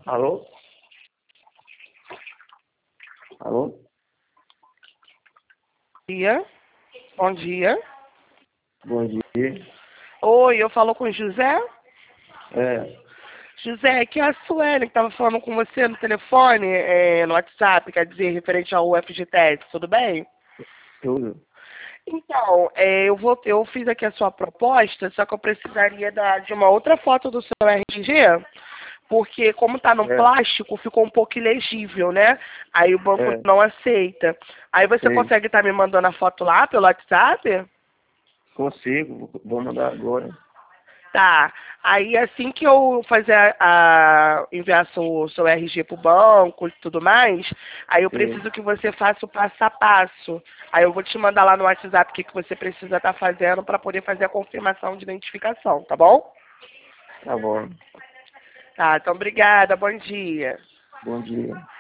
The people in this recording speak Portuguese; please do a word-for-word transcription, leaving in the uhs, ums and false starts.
Alô? Alô? Bom dia. Bom dia. Bom dia. Oi, eu falo com o José. É, José, aqui é a Suelen que estava falando com você no telefone, é, no WhatsApp, quer dizer, referente ao F G T S, tudo bem? tudo. Então, é, eu, vou, eu fiz aqui a sua proposta, só que eu precisaria da- de uma outra foto do seu R G, porque como está no É, plástico, ficou um pouco ilegível, né? Aí o banco é, não aceita. Aí você sei. consegue estar me mandando a foto lá pelo WhatsApp? Consigo, vou mandar agora. Tá. Aí assim que eu fazer a, a enviar seu, seu R G pro banco e tudo mais, aí eu Sei. preciso que você faça o passo a passo. Aí eu vou te mandar lá no WhatsApp o que, que você precisa estar fazendo para poder fazer a confirmação de identificação, tá bom? Tá bom. Tá, então obrigada, bom dia. Bom dia.